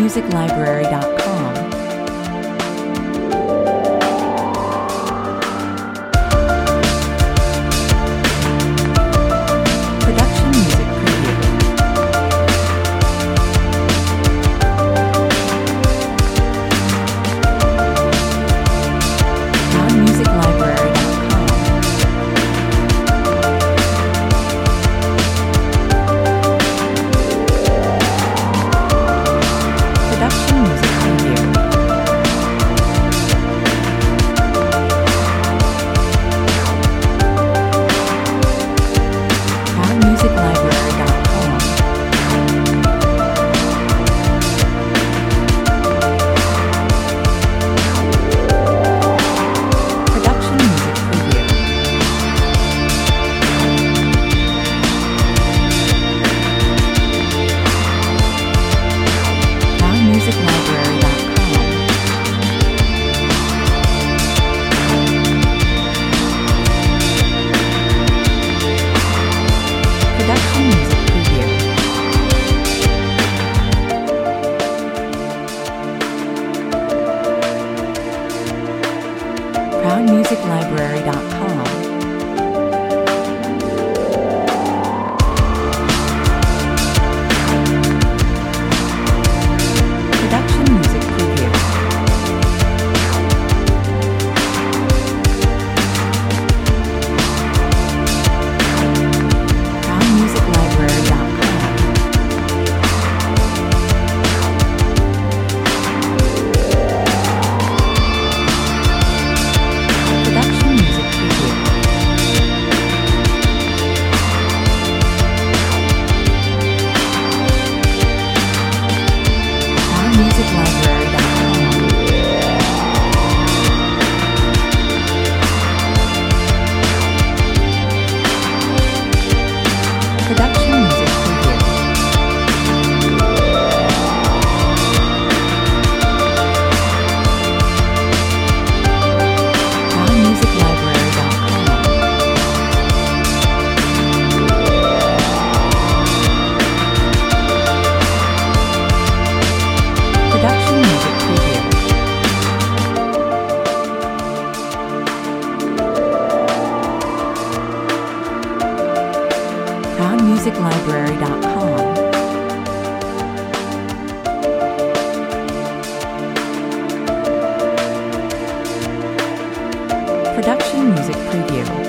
ProudMusicLibrary.com. Production Music Preview. ProudMusicLibrary.com. Production Music Preview. ProudMusicLibrary.com. Production Music Preview. ProudMusicLibrary.com. Production Music Preview. ProudMusicLibrary.com. Production Music Preview. ProudMusicLibrary.com. Production Music Preview. ProudMusicLibrary.com. Production Music Preview. ProudMusicLibrary.com. Production Music Preview. ProudMusicLibrary.com. Production Music Preview.